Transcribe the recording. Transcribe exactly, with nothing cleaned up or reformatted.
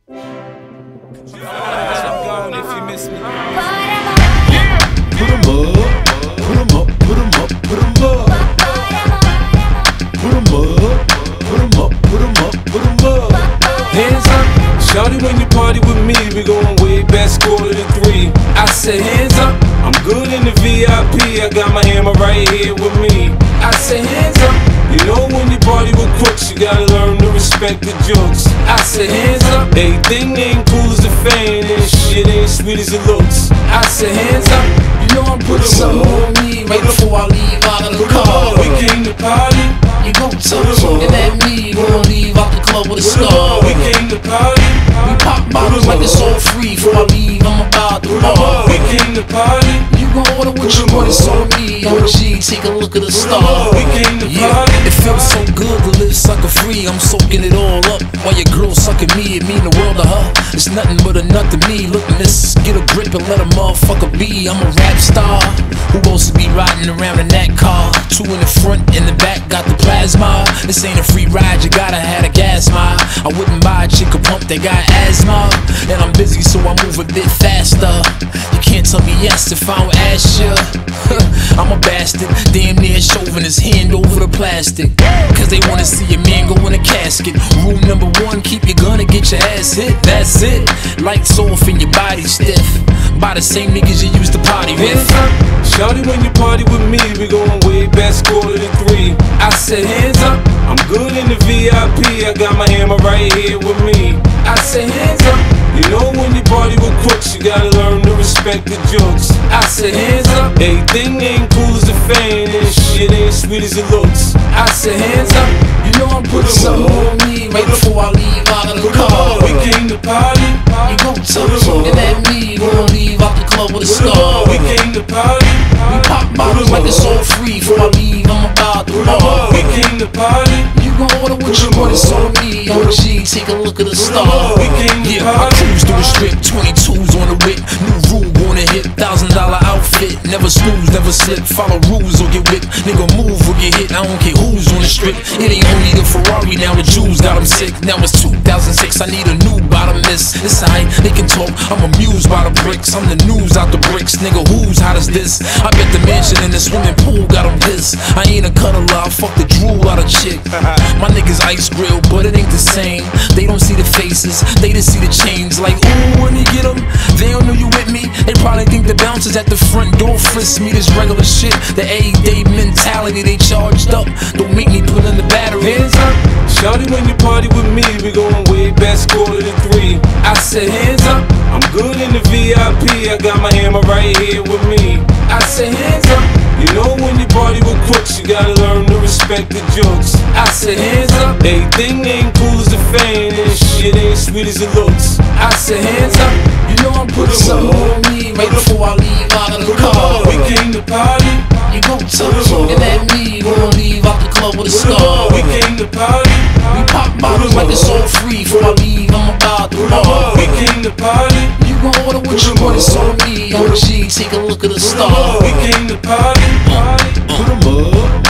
I'm gone if you miss me. Put 'em up, put 'em up, put 'em up, put 'em up. Put 'em up, put 'em up, put 'em up, put 'em up. Hands up, shawty, when you party with me, we going way back, quarter to three. I said hands up, I'm good in the V I P, I got my hammer right here with me. I said hands up, you know when you party with crooks, you gotta learn to respect the jokes. I said hands up, everything ain't cool as a fan, and shit ain't sweet as it looks. I said hands up, you know I'm putting something on me right before I leave out of the car. We came to party, You gon' touch looking at me, we gon' leave out the club with a scar. we came to party, We pop bottles like it's all free. Before I leave, I'm about to bar. we came to party, You gon' order what you want, it's on me. O G, take a look at the star. we came to Yeah, party. it feels so good to live sucker free. I'm soaking it all up while your girl sucking me. It mean the world to her. It's nothing but a nut to me. Look, miss, get a grip and let a motherfucker be. I'm a rap star who wants to be riding around in that car. Two in the front, in the back, got the plasma. This ain't a free ride, you gotta have a gas mile. I wouldn't buy a chick a pump that got asthma. And I'm busy, so I move a bit faster. You can't tell me yes if I don't ask ya. I'm a bastard, damn near shoving his hand over the plastic. Cause they wanna see a man go in a casket. Rule number one, keep your gun and get your ass hit. That's it. Lights off and your body stiff by the same niggas you used to party with. Hands up, shawty, when you party with me, we going way back, quarter to three. I said hands up, I'm good in the V I P, I got my hammer right here with me. I said hands up, you know when you party with crooks, you gotta learn to respect the jokes. I said hands up, everything ain't cool as a fan, and shit ain't sweet as it looks. I said hands up, you know I'm putting Something something on me right before I leave out of the car. We came to party, You gon' touch looking at me, we gon' leave out the club with a scar. we came to party, We pop bottles like it's all free. Before I leave, I'm about to bar. we came to party, You gon' order what you want, it's on me. O G, take a look at the star. we came to Yeah, I party. cruise through the strip, twenty-twos on the whip. New rule on the hip, thousand dollar outfit. Never snooze, never slip. Follow rules or get whipped. Nigga move or get hit. I don't care who's on the strip. It ain't only the Ferrari, now the Jews got him sick. Now it's two thousand six, I need a new bottomless. It's alright, they can talk. I'm amused by the bricks. I'm the news out the bricks. Nigga, who's hot as this? I bet the mansion in the swimming pool got him pissed. I ain't a cuddler, I fuck the drool out of chick. My niggas ice grill, but it ain't the same. They don't see the faces, they just see the chains. Like, ooh, when you get them, they don't know you with me. They probably think the bouncers at the front door frisk me. This regular shit, the everyday mentality, they charged up. Don't make me put in the battery. Hands up, shawty, when you party with me, we going way back, quarter to three. I said hands up, I'm good in the V I P, I got my hammer right here with me. I said hands up, you know when you party with crooks, you gotta learn to respect the jokes. I said hands up, everything ain't cool as a fan, and shit ain't sweet as it looks. I said hands up, you know I'm putting Something on me right before I leave out of the car. we came to party, You gon' touch looking at me, we gon' leave out the club with a scar. we came to party, We pop bottles like it's all free. Before I leave, I'm about to bar. we came to party, You gon' order what you want, it's on me. O G, take a look at the star. we came to party, party. Put 'em up,